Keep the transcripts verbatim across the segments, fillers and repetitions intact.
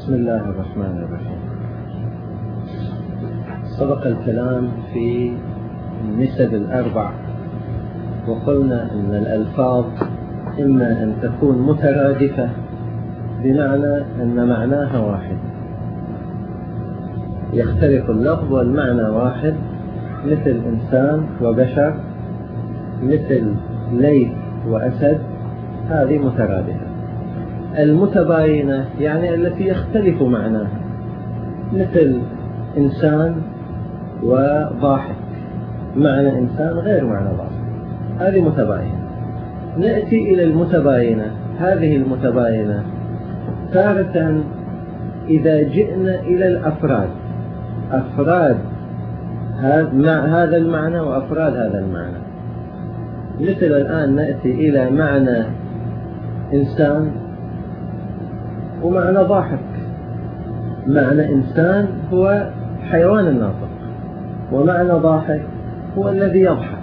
بسم الله الرحمن الرحيم. سبق الكلام في النسب الأربع، وقلنا أن الألفاظ إما أن تكون مترادفة بمعنى أن معناها واحد، يختلف اللفظ والمعنى واحد، مثل إنسان وبشر، مثل ليث وأسد، هذه مترادفة. المتباينة يعني التي يختلف معناها، مثل إنسان وضاحك، معنى إنسان غير معنى ضاحك، هذه متباينة. نأتي إلى المتباينة. هذه المتباينة تارة إذا جئنا إلى الأفراد، أفراد هذا المعنى وأفراد هذا المعنى، مثل الآن نأتي إلى معنى إنسان ومعنى ضاحك. معنى إنسان هو حيوان الناطق، ومعنى ضاحك هو الذي يضحك،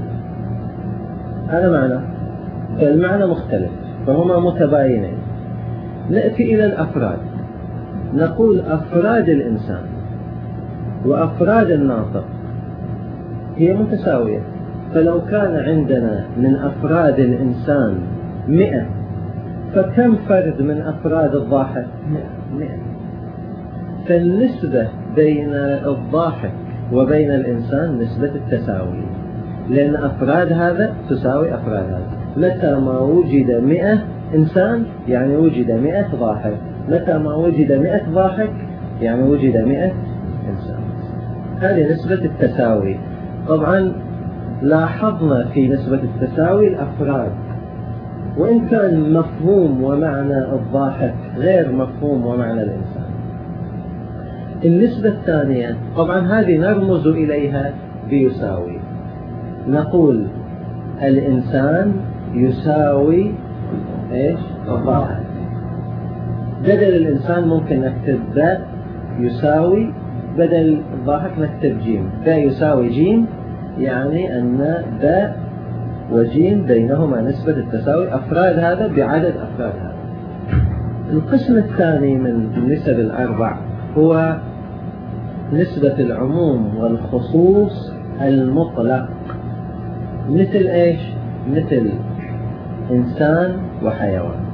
هذا معنى، فالمعنى مختلف، فهما متباينين. نأتي إلى الأفراد، نقول أفراد الإنسان وأفراد الناطق هي متساوية. فلو كان عندنا من أفراد الإنسان مئة، فكم فرد من أفراد الضاحك؟ مئة. فالنسبة بين الضاحك وبين الإنسان نسبة التساوي، لأن أفراد هذا تساوي أفراد هذا. متى ما وجد مئة إنسان يعني وجد مئة ضاحك، متى ما وجد مئة ضاحك يعني وجد مئة إنسان. هذه نسبة التساوي. طبعا لاحظنا في نسبة التساوي الأفراد، وإن كان مفهوم ومعنى الضاحك غير مفهوم ومعنى الإنسان. النسبة الثانية طبعا هذه نرمز إليها بيساوي، نقول الإنسان يساوي إيش؟ الضاحك. بدل الإنسان ممكن نكتب باء يساوي، بدل الضاحك نكتب جيم. باء يساوي جيم يعني أن باء وجيم بينهما نسبة التساوي، أفراد هذا بعدد أفراد هذا. القسم الثاني من النسب الأربع هو نسبة العموم والخصوص المطلق، مثل إيش؟ مثل إنسان وحيوان.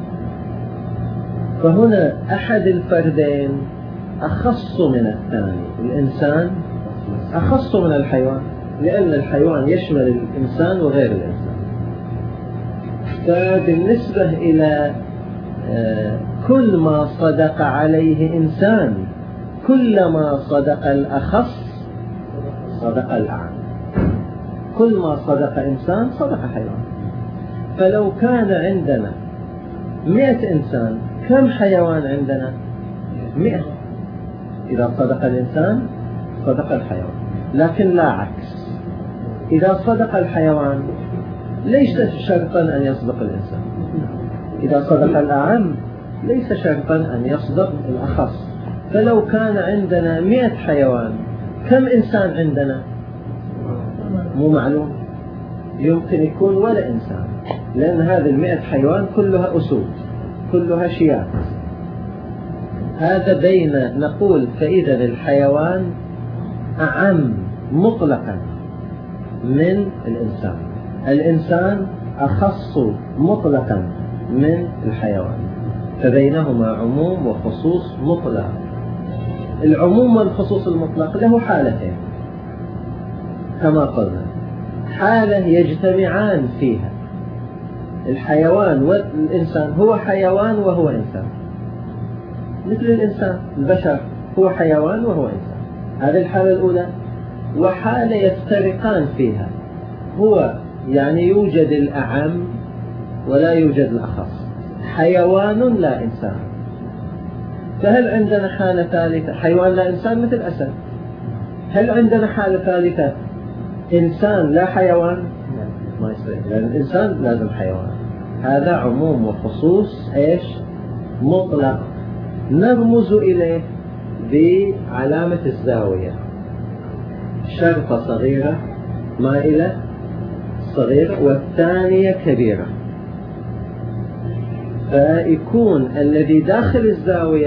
فهنا أحد الفردين أخص من الثاني، الإنسان أخص من الحيوان، لأن الحيوان يشمل الإنسان وغير الإنسان. فبالنسبة إلى كل ما صدق عليه إنسان، كلما صدق الأخص صدق الأعم، كل ما صدق إنسان صدق حيوان. فلو كان عندنا مئة إنسان، كم حيوان عندنا؟ مئة. إذا صدق الإنسان صدق الحيوان، لكن لا عكس. إذا صدق الحيوان ليس شرطا أن يصدق الإنسان، إذا صدق الأعم ليس شرطا أن يصدق الأخص. فلو كان عندنا مئة حيوان، كم إنسان عندنا؟ مو معلوم، يمكن يكون ولا إنسان، لأن هذه المئة حيوان كلها أسود، كلها شيات. هذا بين نقول فإذا الحيوان أعم مطلقا من الإنسان، الإنسان أخص مطلقا من الحيوان، فبينهما عموم وخصوص مطلق. العموم والخصوص المطلق له حالتين كما قلنا، حالة يجتمعان فيها الحيوان والإنسان، هو حيوان وهو إنسان، مثل الإنسان البشر هو حيوان وهو إنسان، هذه الحالة الأولى. وحالة يفترقان فيها، هو يعني يوجد الأعم ولا يوجد الأخص، حيوان لا إنسان. فهل عندنا حالة ثالثة حيوان لا إنسان مثل أسد؟ هل عندنا حالة ثالثة إنسان لا حيوان؟ ما يصير، لأن الإنسان لازم حيوان. هذا عموم وخصوص إيش؟ مطلق، نرمز إليه بعلامة الزاوية، شرطة صغيرة مائلة صغيرة والثانية كبيرة، فيكون الذي داخل الزاوية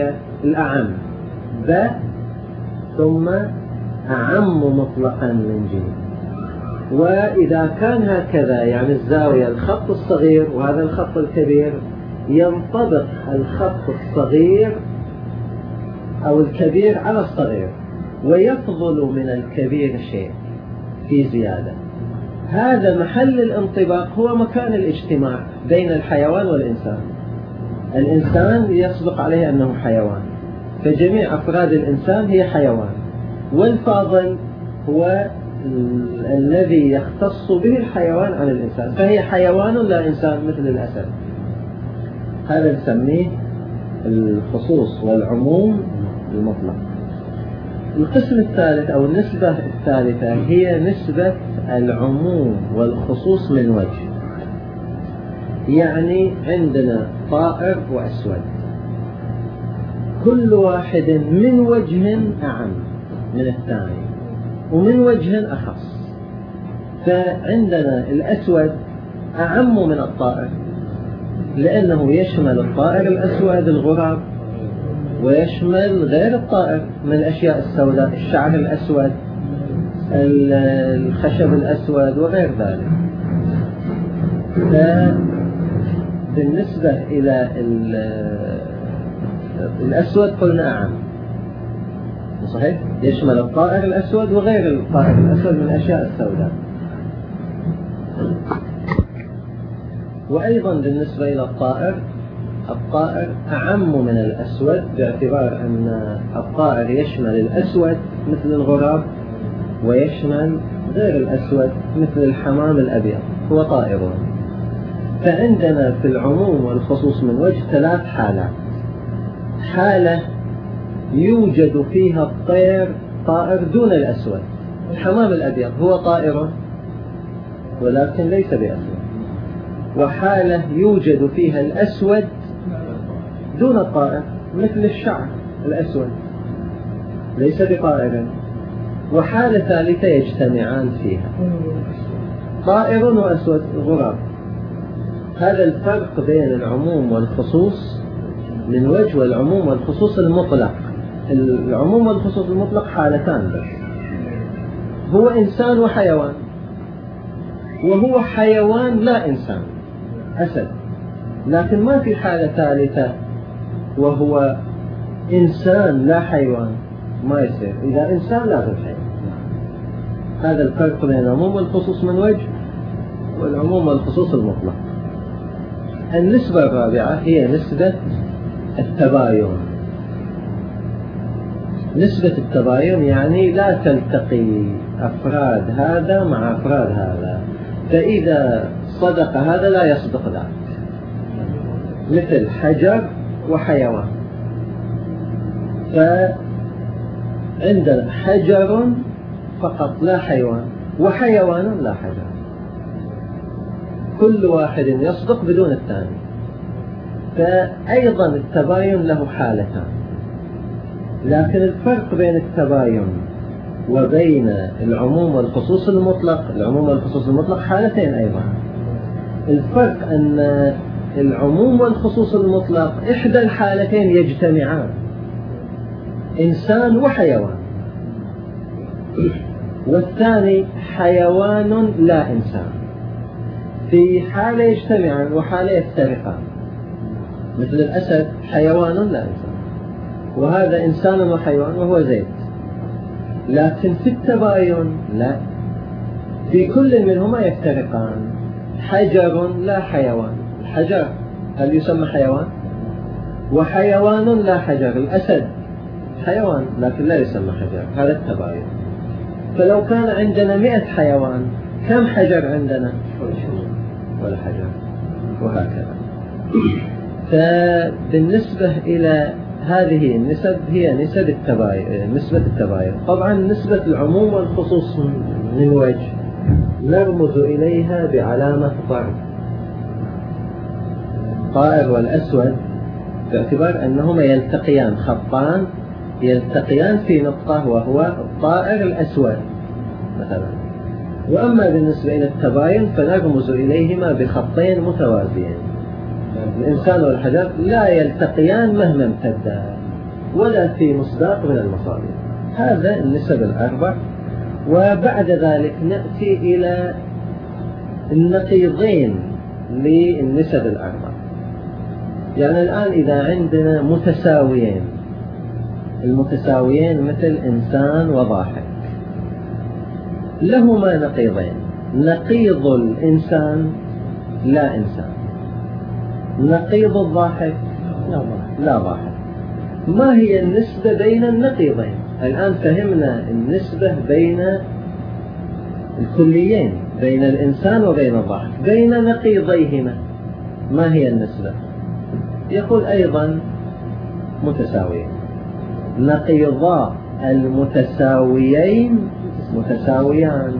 الأعم، ب ثم أعم مطلقا من جيم. وإذا كان هكذا يعني الزاوية الخط الصغير وهذا الخط الكبير، ينطبق الخط الصغير أو الكبير على الصغير، ويفضل من الكبير شيء في زيادة. هذا محل الانطباق هو مكان الاجتماع بين الحيوان والإنسان. الإنسان يصدق عليه أنه حيوان، فجميع أفراد الإنسان هي حيوان، والفاضل هو الذي يختص به الحيوان عن الإنسان، فهي حيوان لا إنسان مثل الأسد. هذا نسميه الخصوص والعموم المطلق. القسم الثالث أو النسبة الثالثة هي نسبة العموم والخصوص من وجه. يعني عندنا طائر وأسود، كل واحد من وجه أعم من الثاني ومن وجه أخص. فعندنا الأسود أعم من الطائر، لأنه يشمل الطائر الأسود الغراب، ويشمل غير الطائر من الأشياء السوداء، الشعر الأسود، الخشب الأسود وغير ذلك. فبالنسبة إلى الأسود قلنا أعم، صحيح؟ يشمل الطائر الأسود وغير الطائر الأسود من الأشياء السوداء. وأيضا بالنسبة إلى الطائر، الطائر أعم من الأسود، باعتبار أن الطائر يشمل الأسود مثل الغراب، ويشمل غير الأسود مثل الحمام الأبيض، هو طائر. فعندنا في العموم والخصوص من وجه ثلاث حالات. حالة يوجد فيها الطير طائر دون الأسود، الحمام الأبيض هو طائر ولكن ليس بأسود. وحالة يوجد فيها الأسود دون الطائر مثل الشعر الأسود ليس بطائر. وحالة ثالثة يجتمعان فيها، طائر وأسود غراب. هذا الفرق بين العموم والخصوص من وجه والعموم والخصوص المطلق. العموم والخصوص المطلق حالتان بس، هو إنسان وحيوان، وهو حيوان لا إنسان أسد. لكن ما في حالة ثالثة وهو إنسان لا حيوان، ما يصير. إذا إنسان لازم حيوان. هذا الفرق بين العموم والخصوص من وجه والعموم والخصوص المطلق. النسبة الرابعة هي نسبة التباين. نسبة التباين يعني لا تلتقي أفراد هذا مع أفراد هذا، فإذا صدق هذا لا يصدق ذاك، مثل حجر وحيوان. فعندنا حجر فقط لا حيوان، وحيوان لا حجر، كل واحد يصدق بدون الثاني. فأيضا التباين له حالتان، لكن الفرق بين التباين وبين العموم والخصوص المطلق، العموم والخصوص المطلق حالتين أيضا. الفرق أن العموم والخصوص المطلق إحدى الحالتين يجتمعان، إنسان وحيوان، والثاني حيوان لا إنسان. في حالة يجتمعان وحالة يفترقان، مثل الأسد حيوان لا إنسان، وهذا إنسان وحيوان وهو زيد. لكن في التباين لا، في كل منهما يفترقان. حجر لا حيوان، الحجر هل يسمى حيوان؟ وحيوان لا حجر، الأسد حيوان لكن لا يسمى حجر، هذا التباين. فلو كان عندنا مئة حيوان كم حجر عندنا؟ ولا حجر، وهكذا. فبالنسبة إلى هذه النسب هي نسب التباين، نسبة التباين. طبعا نسبة العموم والخصوص من وجه نرمز إليها بعلامة ضرب. الطائر والأسود باعتبار أنهما يلتقيان، خطان يلتقيان في نقطة وهو الطائر الأسود مثلا. وأما بالنسبة إلى التباين فنرمز إليهما بخطين متوازيين. الإنسان والحجر لا يلتقيان مهما امتدا، ولا في مصداق من المصادر. هذا النسب الأربع. وبعد ذلك نأتي إلى النقيضين للنسب الأربع. يعني الآن إذا عندنا متساويين، المتساويين مثل إنسان وضاحك، لهما نقيضين: نقيض الإنسان لا إنسان، نقيض الضاحك لا ضاحك. ما هي النسبة بين النقيضين؟ الآن فهمنا النسبة بين الكليين، بين الإنسان وبين الضاحك. بين نقيضيهما ما هي النسبة؟ يقول أيضا متساويين. نقيضا المتساويين متساويان،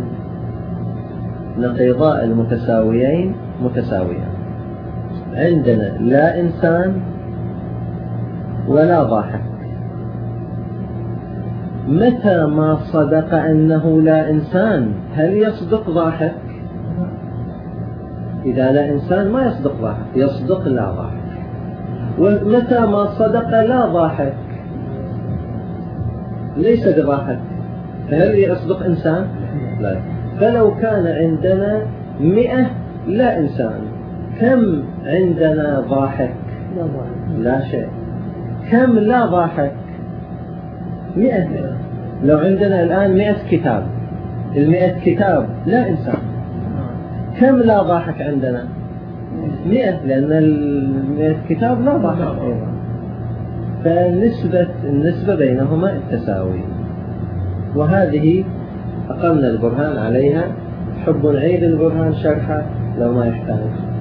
نقيضا المتساويين متساويان. عندنا لا إنسان ولا ضاحك. متى ما صدق أنه لا إنسان هل يصدق ضاحك؟ إذا لا إنسان ما يصدق ضاحك، يصدق لا ضاحك. ومتى ما صدق لا ضاحك ليس بضاحك، فهل يصدق إنسان؟ لا. فلو كان عندنا مئة لا إنسان، كم عندنا ضاحك؟ لا شيء. كم لا ضاحك؟ مئة. لو عندنا الآن مئة كتاب، المئة كتاب لا إنسان، كم لا ضاحك عندنا؟ مئة، لأن المئة كتاب لا ضاحك أيضا. فالنسبة النسبة بينهما التساوي. وهذه أقمنا البرهان عليها. حب نعيد البرهان شرحه لو ما يحتاج؟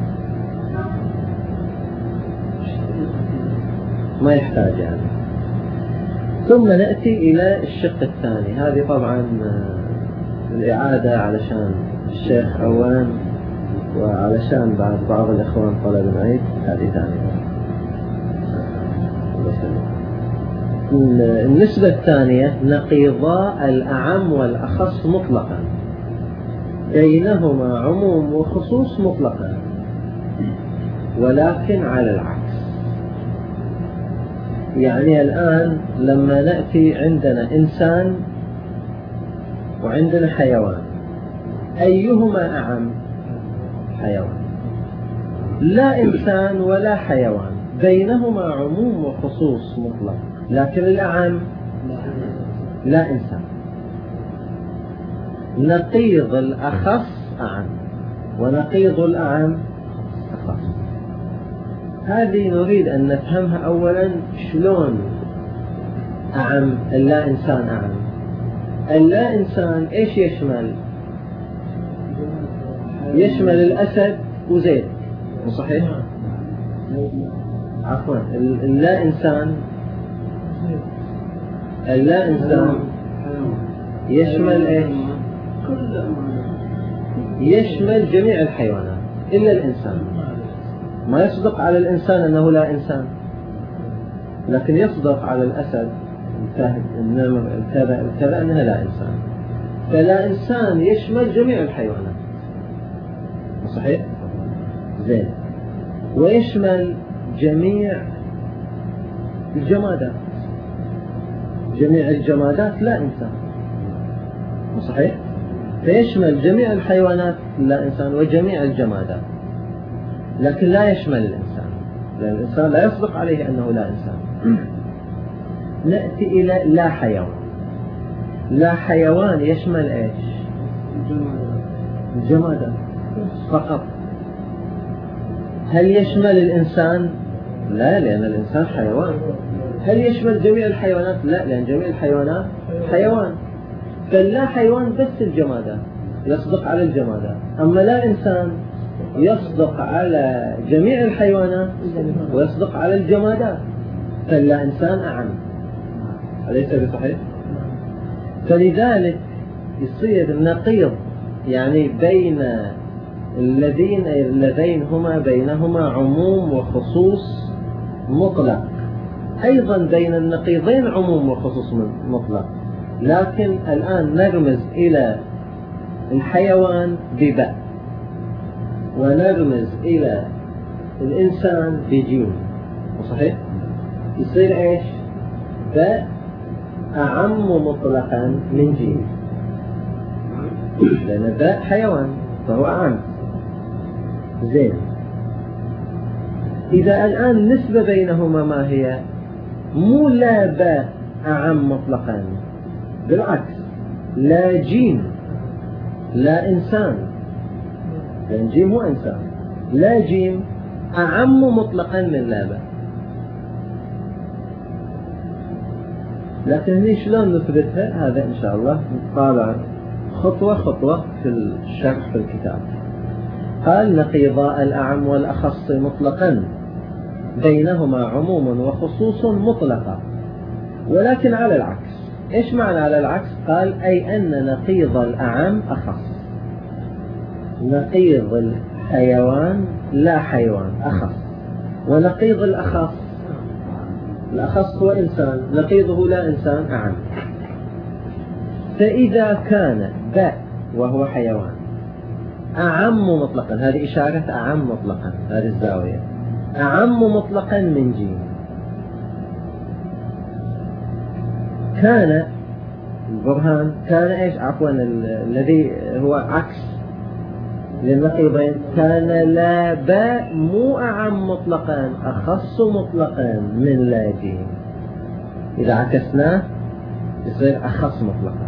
ما يحتاج يعني. ثم نأتي إلى الشق الثاني. هذه طبعا الإعادة علشان الشيخ أولا، وعلشان بعد بعض الإخوان طلب نعيد. هذه ثانية. النسبة الثانية: نقيضا الأعم والأخص مطلقا، بينهما عموم وخصوص مطلقا، ولكن على العكس. يعني الآن لما نأتي عندنا إنسان وعندنا حيوان، أيهما أعم؟ حيوان. لا إنسان ولا حيوان، بينهما عموم وخصوص مطلق، لكن الأعم لا إنسان. نقيض الأخص أعم، ونقيض الأعم أخص. هذه نريد أن نفهمها أولا. شلون أعم اللا إنسان أعم؟ اللا إنسان إيش يشمل؟ يشمل الأسد وزيد، صحيح؟ عفوا، اللا إنسان اللا إنسان يشمل إيش؟ يشمل جميع الحيوانات إلا الإنسان. ما يصدق على الإنسان أنه لا إنسان، لكن يصدق على الأسد، الفهد، النمر، الكذا الكذا أنها لا إنسان. فلا إنسان يشمل جميع الحيوانات، صحيح؟ زين. ويشمل جميع الجمادات، جميع الجمادات لا إنسان، صحيح؟ فيشمل جميع الحيوانات لا إنسان وجميع الجمادات، لكن لا يشمل الإنسان، لأن الإنسان لا يصدق عليه أنه لا إنسان. نأتي إلى لا حيوان. لا حيوان يشمل إيش؟ الجمادات فقط. هل يشمل الإنسان؟ لا، لأن الإنسان حيوان. هل يشمل جميع الحيوانات؟ لا، لأن جميع الحيوانات حيوان. فلا حيوان بس الجمادات، يصدق على الجمادات. أما لا إنسان يصدق على جميع الحيوانات ويصدق على الجمادات. فلا إنسان أعم، أليس بصحيح؟ فلذلك يصير النقيض، يعني بين الذين اللذين هما بينهما عموم وخصوص مطلق. أيضا بين النقيضين عموم وخصوص مطلق، لكن الآن نرمز إلى الحيوان بباء، ونرمز إلى الإنسان بجيم، صحيح؟ يصير إيش؟ باء أعم مطلقا من جيم، لأن باء حيوان فهو أعم. زين، إذا الآن النسبة بينهما ما هي؟ مو لا باء أعم مطلقا، بالعكس لا جيم لا إنسان، لأن جيم هو إنسان، لا جيم أعم مطلقا من لا باء. لكن هني شلون نثبتها؟ هذا إن شاء الله نطالع خطوة خطوة في الشرح في الكتاب. قال نقيضا الأعم والأخص مطلقا بينهما عموم وخصوص مطلقة، ولكن على العكس. إيش معنى على العكس؟ قال أي أن نقيض الأعم أخص، نقيض الحيوان لا حيوان أخص، ونقيض الأخص الأخص هو إنسان، نقيضه لا إنسان أعم. فإذا كان باء وهو حيوان أعم مطلقا، هذه إشارة أعم مطلقا، هذه الزاوية أعم مطلقا من جيم، كان البرهان كان إيش عفوا الذي هو عكس للنقيضين، كان لا باء مو أعم مطلقا أخص مطلقا من لا جيم. إذا عكسناه يصير أخص مطلقا.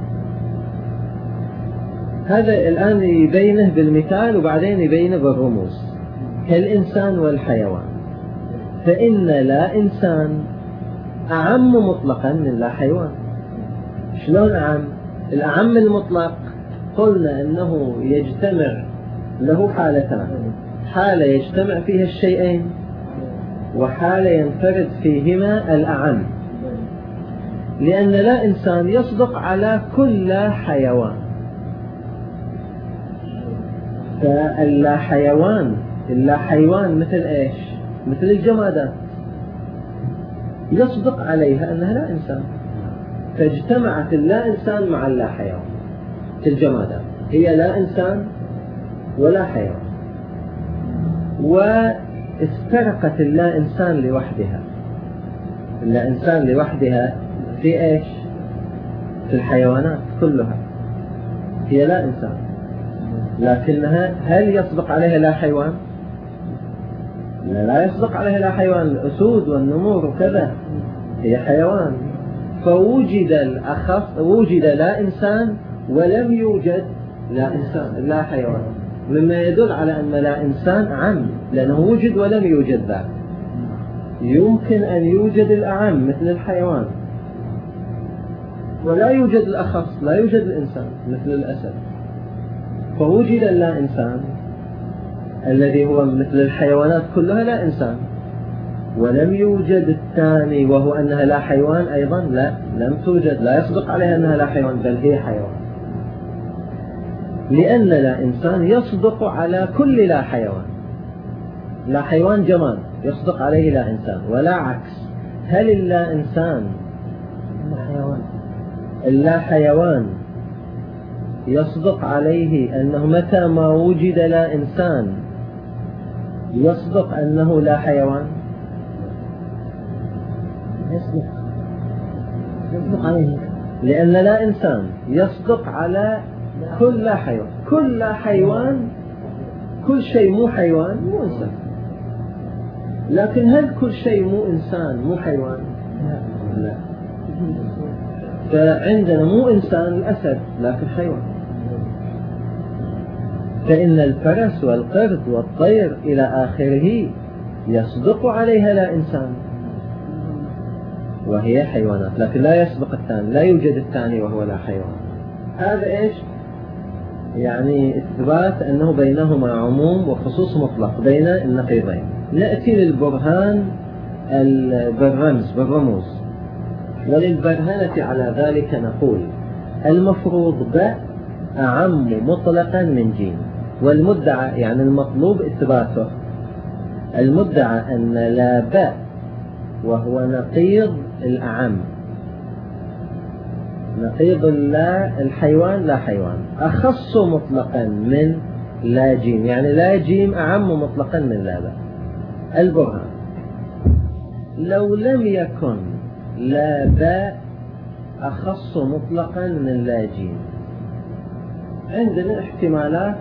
هذا الآن يبينه بالمثال وبعدين يبينه بالرموز. كالإنسان والحيوان، فإن لا إنسان أعم مطلقا من لا حيوان. شلون أعم؟ الأعم المطلق قلنا أنه يجتمع له حالتان، حالة يجتمع فيها الشيئين، وحالة ينفرد فيهما الأعم. لأن لا إنسان يصدق على كل حيوان، فاللا حيوان اللا حيوان مثل إيش؟ مثل الجمادات يصدق عليها أنها لا إنسان، فاجتمعت اللا إنسان مع اللا حيوان. الجمادات هي لا إنسان ولا حيوان، وافترقت اللا إنسان لوحدها. اللا إنسان لوحدها في إيش؟ في الحيوانات كلها هي لا إنسان، لكنها هل يصدق عليها لا حيوان؟ لا, لا يصدق عليها لا حيوان. الأسود والنمور وكذا هي حيوان، فوجد الأخص، وجد لا إنسان ولم يوجد لا إنسان لا حيوان، مما يدل على أن لا إنسان عام، لأنه وجد ولم يوجد ذاك. يمكن أن يوجد الأعم مثل الحيوان، ولا يوجد الأخص، لا يوجد الإنسان مثل الأسد. فوجد اللا إنسان الذي هو مثل الحيوانات كلها لا إنسان، ولم يوجد الثاني وهو أنها لا حيوان أيضا، لا لم توجد، لا يصدق عليها أنها لا حيوان، بل هي حيوان. لأن لا إنسان يصدق على كل لا حيوان. لا حيوان جماد يصدق عليه لا إنسان، ولا عكس. هل اللا إنسان اللا حيوان يصدق عليه أنه متى ما وجد لا إنسان يصدق أنه لا حيوان؟ يصدق يصدق عليه، لأن لا إنسان يصدق على كل لا حيوان. كل لا حيوان، كل شيء مو حيوان مو إنسان. لكن هل كل شيء مو إنسان مو حيوان؟ لا. فعندنا مو إنسان الأسد لكن حيوان. فإن الفرس والقرد والطير إلى آخره يصدق عليها لا إنسان وهي حيوانات، لكن لا يسبق الثاني، لا يوجد الثاني وهو لا حيوان. هذا إيش؟ يعني إثبات أنه بينهما عموم وخصوص مطلق بين النقيضين. نأتي للبرهان بالرمز بالرموز. وللبرهنة على ذلك نقول المفروض باء أعم مطلقا من جيم، والمدعى يعني المطلوب إثباته، المدعى أن لا باء وهو نقيض الأعم، نقيض لا الحيوان لا حيوان، أخص مطلقا من لا جيم، يعني لا جيم أعم مطلقا من لا باء. البرهان: لو لم يكن لا باء أخص مطلقا من لا جيم. عندنا احتمالات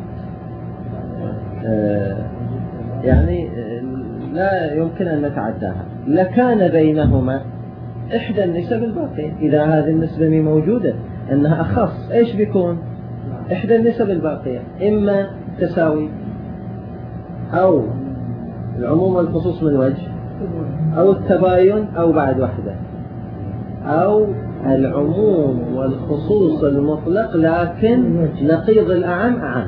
آه يعني لا يمكن أن نتعداها. لكان بينهما إحدى النسب الباقية. إذا هذه النسبة موجودة أنها أخص، إيش بيكون؟ إحدى النسب الباقية، إما تساوي أو العموم والخصوص من وجه، أو التباين، أو بعد واحدة، أو العموم والخصوص المطلق لكن نقيض الأعم أعم.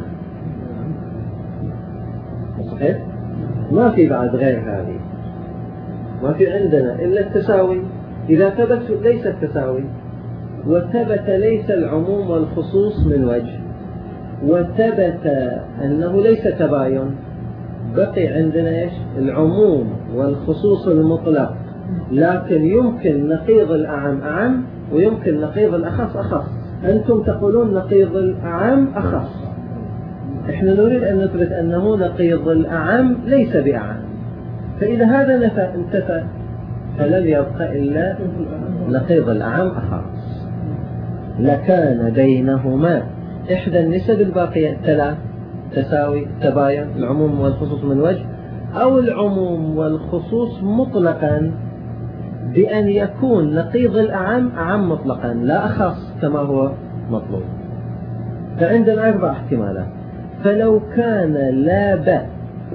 صحيح؟ ما في بعد غير هذه، ما في عندنا إلا التساوي. إذا ثبت ليس التساوي، وثبت ليس العموم والخصوص من وجه، وثبت أنه ليس تباين، بقي عندنا إيش؟ العموم والخصوص المطلق، لكن يمكن نقيض الأعم أعم، ويمكن نقيض الأخص أخص. أنتم تقولون نقيض الأعم أخص، إحنا نريد أن نثبت أنه نقيض الأعم ليس بأعم. فإذا هذا نفى انتفى، فلم يبقى إلا نقيض الأعم أخص. لكان بينهما إحدى النسب الباقية الثلاث: تساوي، تباين، العموم والخصوص من وجه، أو العموم والخصوص مطلقا بأن يكون نقيض الأعم أعم مطلقا لا أخص كما هو مطلوب. فعندنا أربع احتمالات. فلو كان لا باء،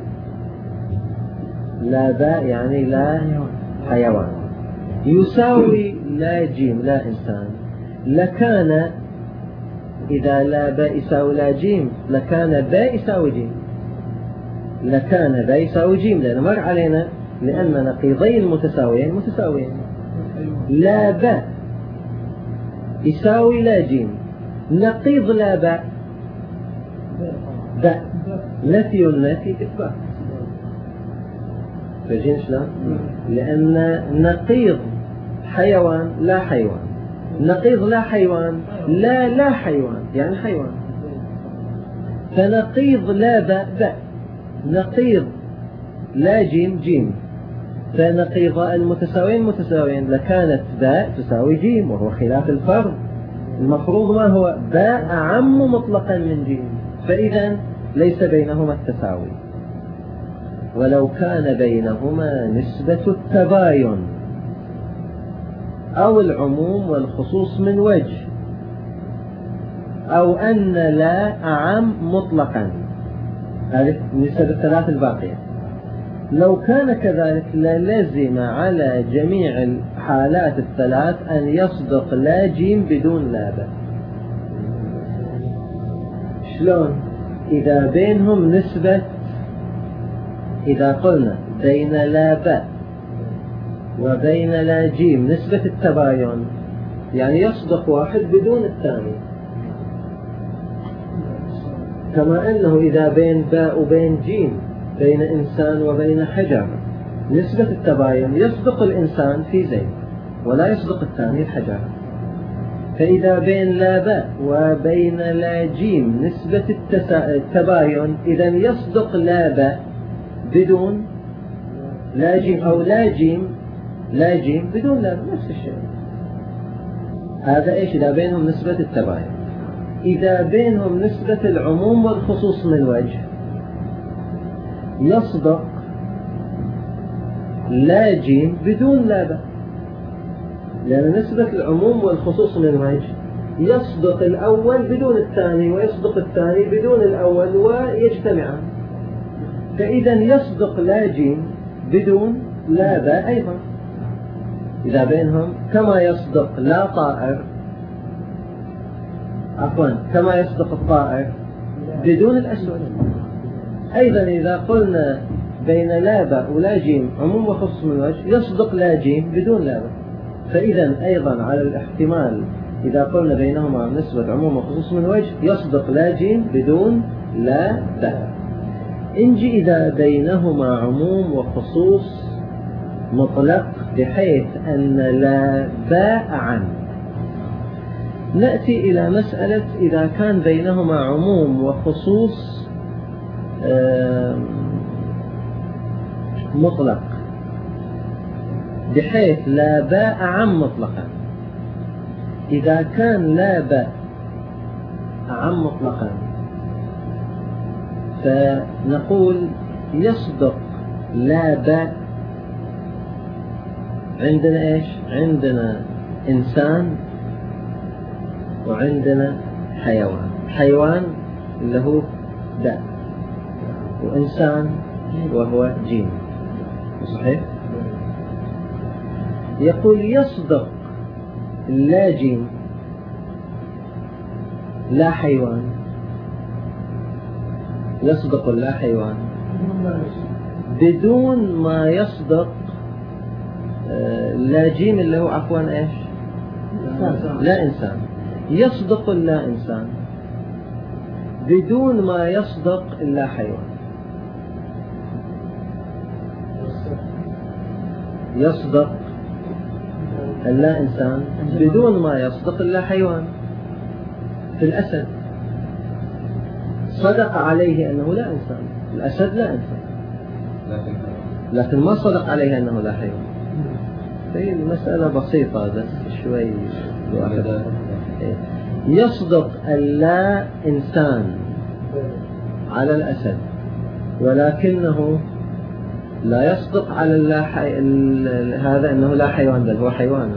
لا باء يعني لا حيوان، يساوي لا جيم لا إنسان، لكان إذا لا باء يساوي لا جيم لكان باء يساوي جيم، لكان باء يساوي جيم، لأن مر علينا لأن نقيضي المتساويين متساويين. لا باء يساوي لا جيم، نقيض لا باء باء، نفي النفي إثبات. فجين شلون؟ لأن نقيض حيوان لا حيوان، نقيض لا حيوان لا لا حيوان يعني حيوان. فنقيض لا باء باء، نقيض لا جيم جيم، فنقيض المتساويين متساويين. لكانت باء تساوي جيم، وهو خلاف الفرض. المفروض ما هو؟ باء أعم مطلقا من جيم، فإذا ليس بينهما التساوي. ولو كان بينهما نسبة التباين أو العموم والخصوص من وجه، أو أن لا أعم مطلقا، هذه النسب الثلاث الباقية، لو كان كذلك للزم على جميع الحالات الثلاث أن يصدق لا جيم بدون لا باء. شلون؟ إذا بينهم نسبة، إذا قلنا بين لا باء وبين لا جيم نسبة التباين، يعني يصدق واحد بدون الثاني. كما أنه إذا بين باء وبين جيم، بين إنسان وبين حجر، نسبة التباين يصدق الإنسان في زيد ولا يصدق الثاني الحجر. فإذا بين لا باء وبين لا جيم نسبة التباين، إذا يصدق لا باء بدون لا جيم، أو لا جيم لا جيم بدون لا باء، نفس الشيء. هذا إيش؟ إذا بينهم نسبة التباين. إذا بينهم نسبة العموم والخصوص من وجه، يصدق لا جيم بدون لا باء، لأن نسبة العموم والخصوص من وجه يصدق الأول بدون الثاني، ويصدق الثاني بدون الأول، ويجتمعان. فإذا يصدق لا جيم بدون لا باء أيضا إذا بينهم، كما يصدق لا طائر، عفوا كما يصدق الطائر بدون الأسود. أيضا إذا قلنا بين لا باء ولا جيم عموم وخصوص من وجه، يصدق لا جيم بدون لا باء. فإذا أيضا على الاحتمال إذا قلنا بينهما نسبة عموم وخصوص من وجه، يصدق لا جيم بدون لا باء. إنجي إذا بينهما عموم وخصوص مطلق بحيث أن لا باء عن، نأتي إلى مسألة إذا كان بينهما عموم وخصوص مطلق. بحيث لا باء أعم مطلقا. إذا كان لا باء أعم مطلقا فنقول يصدق لا باء. عندنا إيش؟ عندنا إنسان وعندنا حيوان. حيوان اللي هو باء، وإنسان وهو جيم. صحيح؟ يقول يصدق لا جيم لا حيوان. يصدق لا حيوان بدون ما يصدق لا جيم اللي هو عفوا ايش؟ لا إنسان. يصدق لا إنسان بدون ما يصدق لا حيوان. يصدق اللا إنسان بدون ما يصدق إلا حيوان. في الأسد صدق عليه أنه لا إنسان، الأسد لا إنسان، لكن ما صدق عليه أنه لا حيوان. هي المسألة بسيطة بس شوي الواحد يصدق اللا إنسان على الأسد، ولكنه لا يصدق على الله حي... هذا أنه لا حيوان، بل هو حيوان.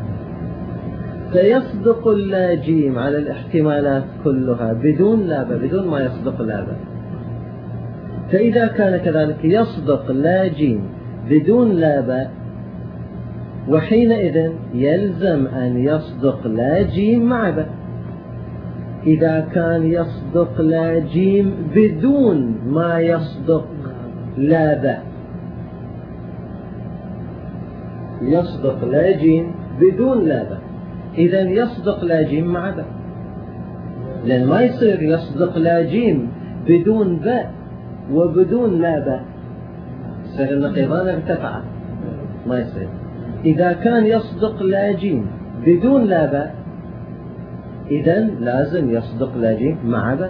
فيصدق اللا جيم على الاحتمالات كلها بدون لابا، بدون ما يصدق لابا. فإذا كان كذلك يصدق لا جيم بدون لابا، وحينئذ يلزم أن يصدق لا جيم مع با. إذا كان يصدق لا جيم بدون ما يصدق لابا، يصدق لا جيم بدون لا باء، إذا يصدق لا جيم مع باء، لأن ما يصير يصدق لا جيم بدون باء وبدون لا باء، يصير النقيضان ارتفعا، ما يصير. إذا كان يصدق لا جيم بدون لا باء، إذا لازم يصدق لا جيم مع باء.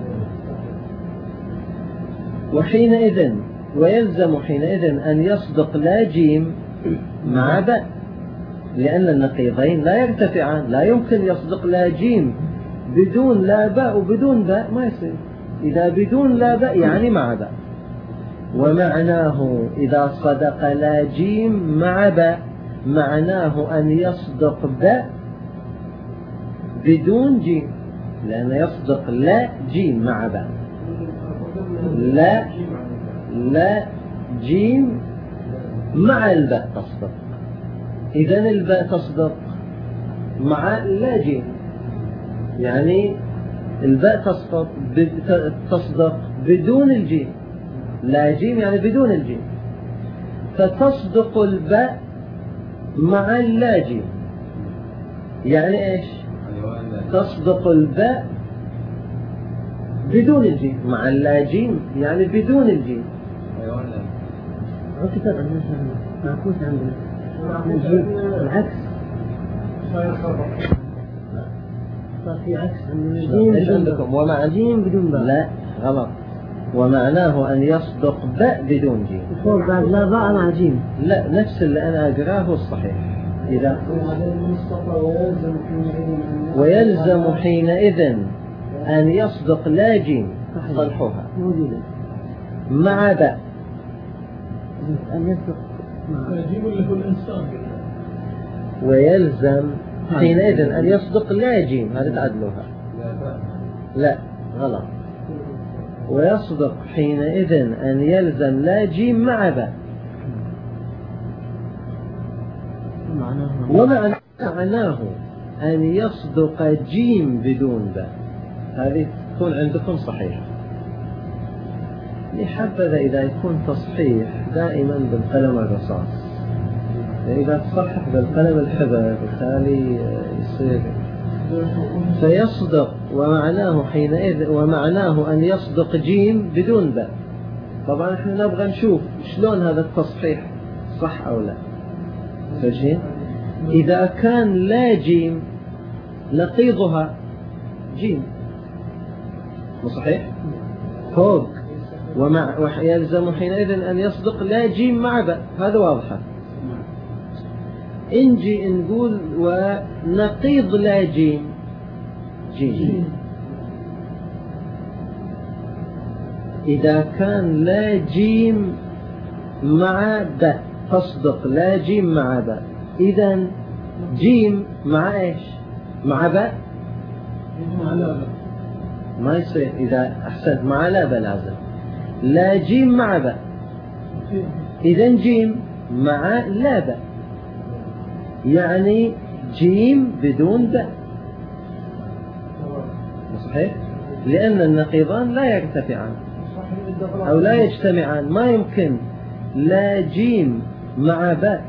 وحينئذ ويلزم حينئذ أن يصدق لا جيم مع باء، لأن النقيضين لا يرتفعان. لا يمكن يصدق لا جيم بدون لا باء وبدون باء، ما يصير. إذا بدون لا باء يعني مع باء. ومعناه إذا صدق لا جيم مع باء معناه أن يصدق باء بدون جيم، لأن يصدق لا جيم مع باء. لا لا جيم مع الباء تصدق، إذن الباء تصدق مع لا جيم، يعني الباء تصدق تصدق بدون الجيم. لا جيم يعني بدون الجيم، فتصدق الباء مع اللا جيم. يعني ايش؟ تصدق الباء بدون الجيم مع اللا جيم، يعني بدون الجيم. عكس عندنا معكوس عندنا الجيم العكس صار في عكس عندنا الجيم. ايش عندكم؟ ومع جيم بدون باء. لا غلط، ومعناه أن يصدق باء بدون جيم. فوق بعد لا باء مع جيم. لا، نفس اللي أنا أقراه الصحيح. إذا ويلزم حينئذ أن يصدق لا جيم صلحوها مع باء. أن يصدق مع جيم اللي هو الإنسان. ويلزم حينئذ أن يصدق لا جيم، هذا تعدلوها. لا غلط. ويصدق حينئذ أن يلزم لا جيم مع باء. ومعناه أن يصدق جيم بدون باء، هذه تكون عندكم صحيحة. لحبذا إذا يكون تصحيح دائما بالقلم الرصاص، إذا تصحح بالقلم الحبر بالتالي يصير. فيصدق ومعناه حينئذ ومعناه أن يصدق جيم بدون باء. طبعا احنا نبغى نشوف شلون هذا التصحيح صح أو لا. فجين إذا كان لا جيم نقيضها جيم، مو صحيح؟ فوق ومع ويلزم حينئذ أن يصدق لا جيم مع باء، هذا واضحة انجي نقول ونقيض لا جيم جيم. إذا كان لا جيم مع باء تصدق لا جيم مع باء، إذا جيم مع إيش؟ مع باء ما يصير. إذا أحسنت مع لا باء لازم لا جيم مع باء، إذا جيم مع لا باء، يعني جيم بدون باء. صحيح؟ لأن النقيضان لا يرتفعان أو لا يجتمعان. ما يمكن لا جيم مع باء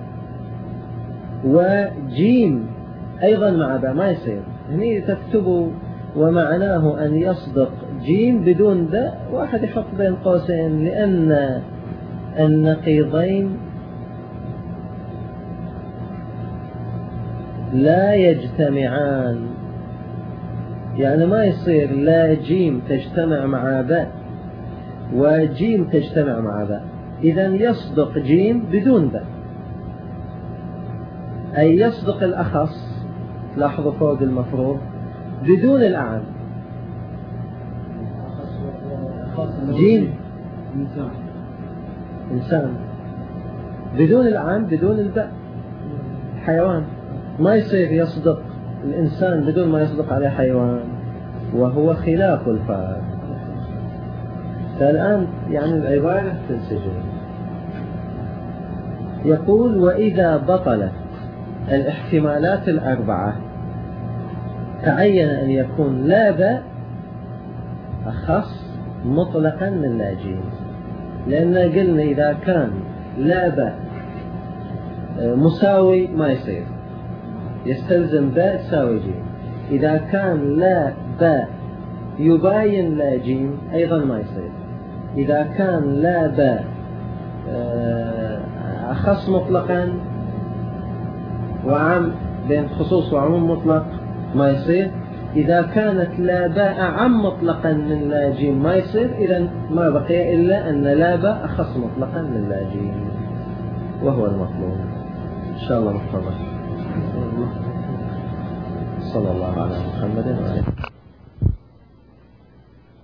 وجيم أيضا مع باء، ما يصير. هني تكتبوا ومعناه أن يصدق جيم بدون باء، واحد يحط بين قوسين، لأن النقيضين لا يجتمعان. يعني ما يصير لا جيم تجتمع مع باء وجيم تجتمع مع باء، إذا يصدق جيم بدون باء، أي يصدق الأخص، لاحظوا فوق المفروض، بدون الأعم. جيم إنسان بدون الأعم بدون الباء حيوان. ما يصير يصدق الإنسان بدون ما يصدق عليه حيوان، وهو خلاف الفارق. فالآن يعني العبارة تنسجم. يقول وإذا بطلت الاحتمالات الأربعة تعين أن يكون لا باء أخص مطلقا من لا جيم، لأن قلنا إذا كان لا باء مساوي ما يصير، يستلزم باء تساوي جيم. إذا كان لا باء يباين لا جيم أيضا ما يصير. إذا كان لا باء أخص مطلقا وعام بين خصوص وعموم مطلق ما يصير. إذا كانت لا باء عم مطلقا من لا جيم ما يصير. إذا ما بقي إلا أن لا باء أخص مطلقا من لا جيم، وهو المطلوب. إن شاء الله محفظة. صلى الله على محمد وعلى آله.